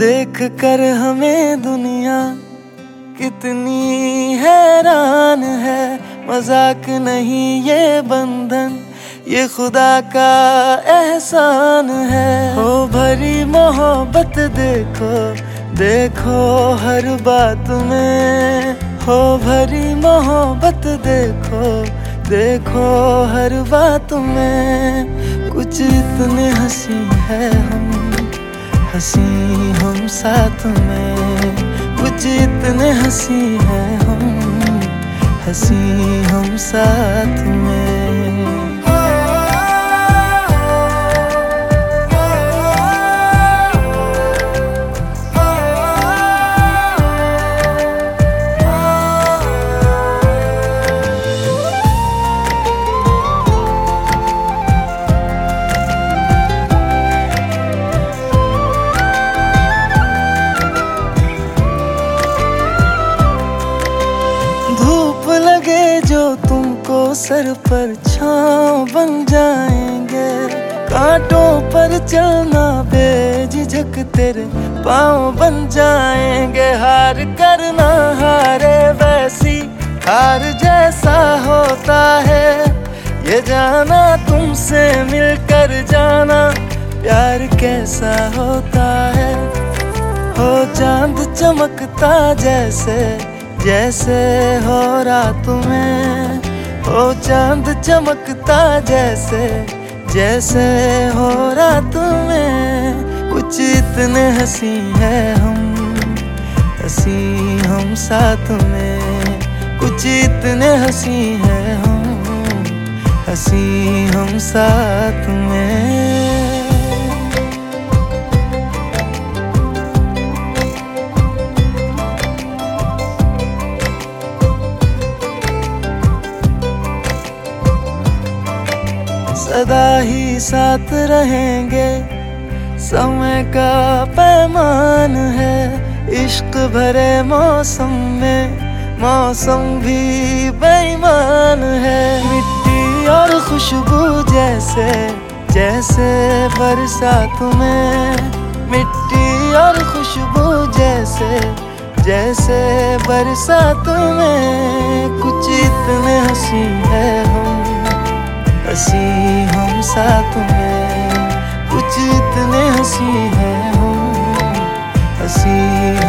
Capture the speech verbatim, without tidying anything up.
देख कर हमें दुनिया कितनी हैरान है। मजाक नहीं ये बंधन, ये खुदा का एहसान है। हो भरी मोहब्बत देखो देखो हर बात में, हो भरी मोहब्बत देखो देखो हर बात में। कुछ इतने हंसी है हम, हंसी हम साथ में। कुछ इतने हंसी है हम, हंसी हम साथ में। जो तुमको सर पर छांव बन जाएंगे, कांटों पर चलना बेझिझक तेरे पाँव बन जाएंगे। हार करना हारे वैसी हार जैसा होता है, ये जाना तुमसे मिलकर जाना प्यार कैसा होता है। हो चांद चमकता जैसे जैसे हो रात में, हो चांद चमकता जैसे जैसे हो रात में। कुछ इतने हंसी है हम, हंसी हम साथ में। कुछ इतने हंसी है हम, हंसी हम साथ में। सदा ही साथ रहेंगे, समय का पैमान है। इश्क भरे मौसम में मौसम भी बेईमान है। मिट्टी और खुशबू जैसे जैसे बरसात में, मिट्टी और खुशबू जैसे जैसे बरसात में। कुछ इतने हंसी है हम, हंसी हम साथ में। कुछ इतने हंसी है हम, हंसी